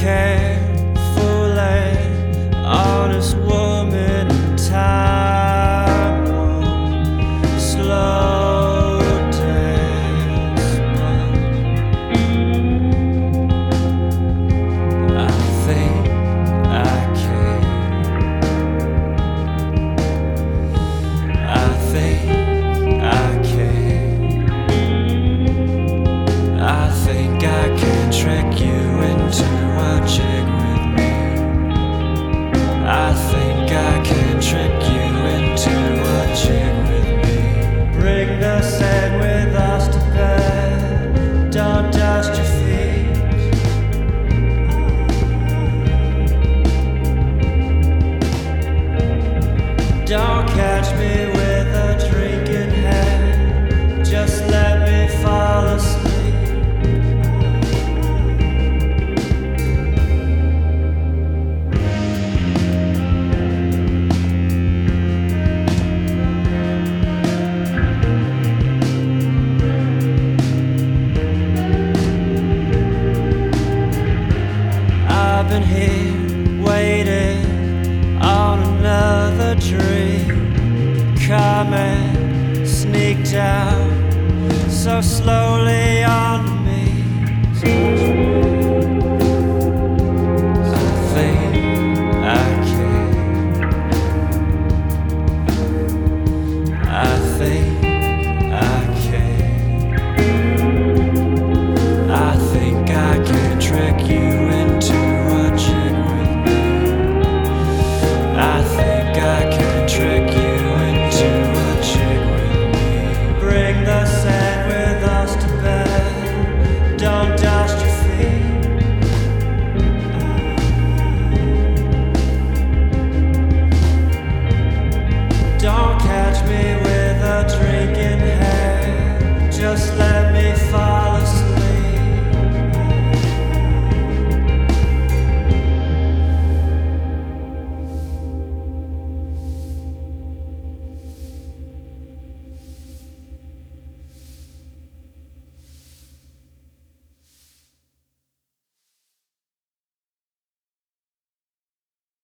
carefully, honest woman in time won't slow dance, but I think I can. I think I can. I think I can trick you into a jig with me. I think I can trick you into a jig with me. Bring the sand with us to bed. Don't dust your feet. Don't catch me with a drink in hand. Just let me fall asleep. I've been here waiting on another dream. Come and sneak down so slowly on